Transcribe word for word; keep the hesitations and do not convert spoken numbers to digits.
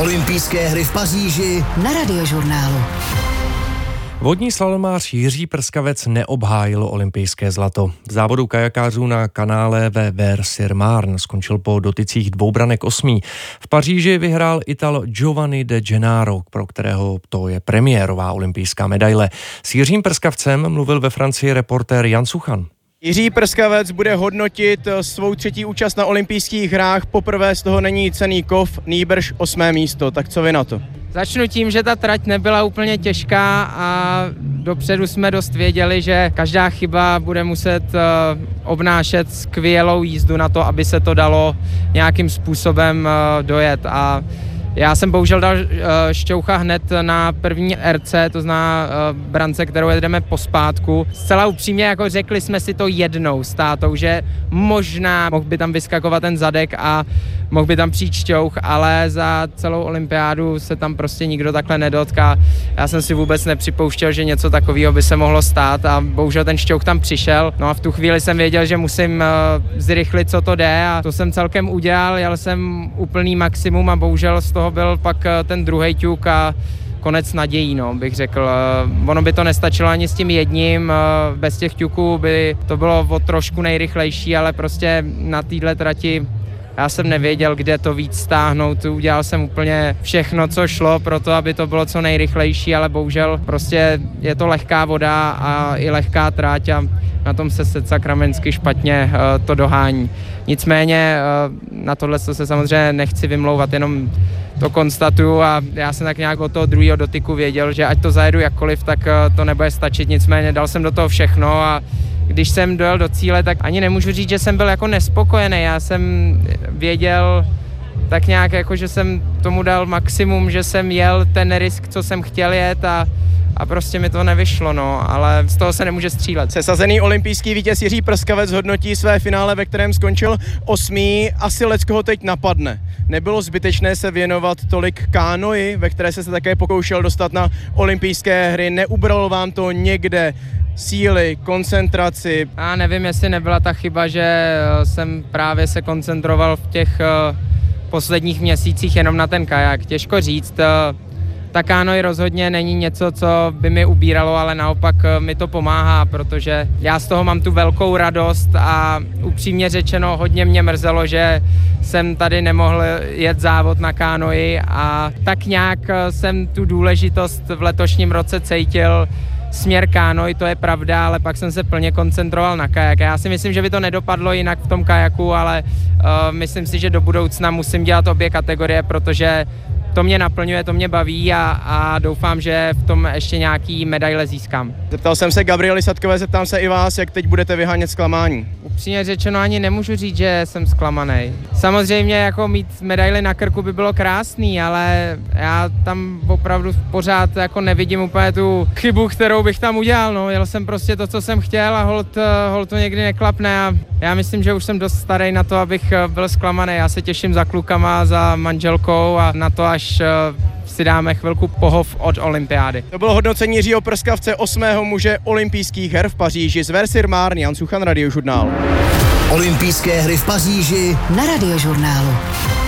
Olympijské hry v Paříži na Radiožurnálu. Vodní slalomář Jiří Prskavec neobhájil olympijské zlato. V závodu kajakářů na kanále ve Ver-sur-Marne skončil po dotycích dvou branek osmý. V Paříži vyhrál Ital Giovanni De Gennaro, pro kterého to je premiérová olympijská medaile. S Jiřím Prskavcem mluvil ve Francii reportér Jan Suchan. Jiří Prskavec bude hodnotit svou třetí účast na olympijských hrách. Poprvé z toho není cenný kov, nýbrž osmé místo. Tak co vy na to? Začnu tím, že ta trať nebyla úplně těžká a dopředu jsme dost věděli, že každá chyba bude muset obnášet skvělou jízdu na to, aby se to dalo nějakým způsobem dojet. A já jsem bohužel dal šťoucha hned na první R C, to znamená brance, kterou jedeme pospátku. Zcela upřímně, jako řekli jsme si to jednou s tátou, že možná mohl by tam vyskakovat ten zadek a mohl by tam přijít šťouch, ale za celou olympiádu se tam prostě nikdo takhle nedotká. Já jsem si vůbec nepřipouštěl, že něco takového by se mohlo stát a bohužel ten šťouch tam přišel. No a v tu chvíli jsem věděl, že musím zrychlit, co to jde, a to jsem celkem udělal. Jel jsem úplný maximum a bohužel z toho byl pak ten druhej ťuk a konec nadějí, no, bych řekl. Ono by to nestačilo ani s tím jedním, bez těch ťuků by to bylo o trošku nejrychlejší, ale prostě na téhle trati já jsem nevěděl, kde to víc stáhnout. Udělal jsem úplně všechno, co šlo pro to, aby to bylo co nejrychlejší, ale bohužel prostě je to lehká voda a i lehká tráť a na tom se sakramensky špatně uh, to dohání. Nicméně uh, na tohle se samozřejmě nechci vymlouvat, jenom to konstatuju a já jsem tak nějak od toho druhého dotyku věděl, že ať to zajedu jakkoliv, tak uh, to nebude stačit. Nicméně dal jsem do toho všechno a když jsem dojel do cíle, tak ani nemůžu říct, že jsem byl jako nespokojený. Já jsem věděl tak nějak, jako, že jsem tomu dal maximum, že jsem jel ten risk, co jsem chtěl jet a, a prostě mi to nevyšlo, no, ale z toho se nemůže střílet. Sesazený olympijský vítěz Jiří Prskavec hodnotí své finále, ve kterém skončil osmý. Asi leckoho teď napadne. Nebylo zbytečné se věnovat tolik kánoji, ve které se se také pokoušel dostat na olympijské hry? Neubralo vám to někde síly, koncentraci? Já nevím, jestli nebyla ta chyba, že jsem právě se koncentroval v těch posledních měsících jenom na ten kajak. Těžko říct. Ta kánoj rozhodně není něco, co by mi ubíralo, ale naopak mi to pomáhá, protože já z toho mám tu velkou radost a upřímně řečeno hodně mě mrzelo, že jsem tady nemohl jet závod na kánoji a tak nějak jsem tu důležitost v letošním roce cítil. Směr kánoj, to je pravda, ale pak jsem se plně koncentroval na kajak. Já si myslím, že by to nedopadlo jinak v tom kajaku, ale uh, myslím si, že do budoucna musím dělat obě kategorie, protože to mě naplňuje, to mě baví a, a doufám, že v tom ještě nějaký medaile získám. Zeptal jsem se Gabriely Sadkové, zeptám se i vás, jak teď budete vyhánět zklamání. Upřímně řečeno ani nemůžu říct, že jsem zklamaný. Samozřejmě jako mít medaily na krku by bylo krásný, ale já tam opravdu pořád jako nevidím úplně tu chybu, kterou bych tam udělal. No. Jel jsem prostě to, co jsem chtěl a hold, hold to někdy neklapne a já myslím, že už jsem dost starý na to, abych byl zklamaný. Já se těším za klukama, za manželkou a na to, až si dáme chvilku pohov od olympiády. To bylo hodnocení Jiřího Prskavce, osmého muže olympijských her v Paříži. Z Ver-sur-Marne, Jan Suchan, Radiožurnál. Olympijské hry v Paříži na Radiožurnálu.